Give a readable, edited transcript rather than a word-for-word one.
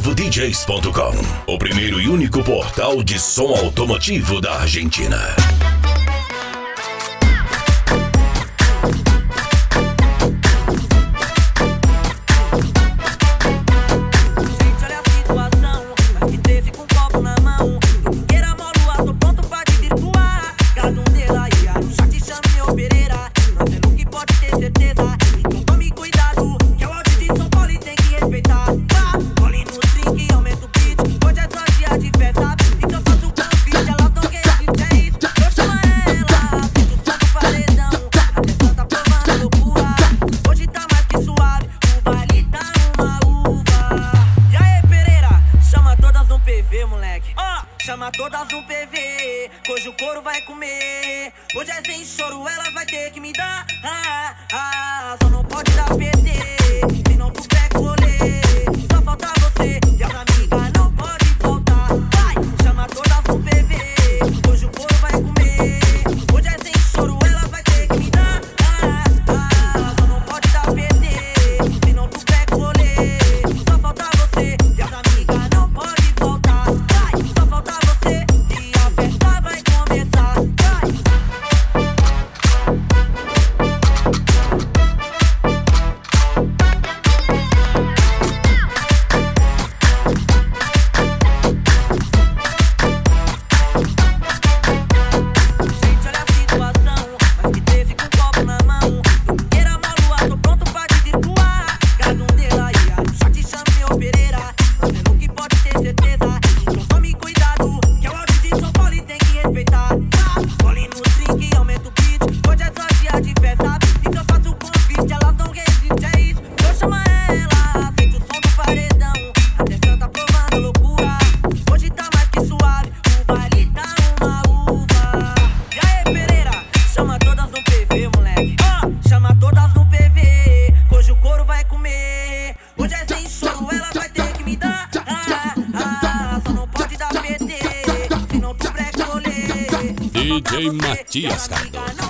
AutomotivoDJs.com, o primeiro e único portal de som automotivo da Argentina. Chama todas no PV, hoje o couro vai comer. Hoje é sem choro, ela vai ter que me dar. Só não pode dar PT, senão tu pega o rolê. Só falta você e as amigas não pode faltar. Vai, chama todas no PV, hoje o couro vai comer. Hoje é sem choro, ela vai ter que me dar. Só não pode dar PT, senão tu pega o rolê. Só falta você e as amigas não pode faltar. DJ Matias Cardoso.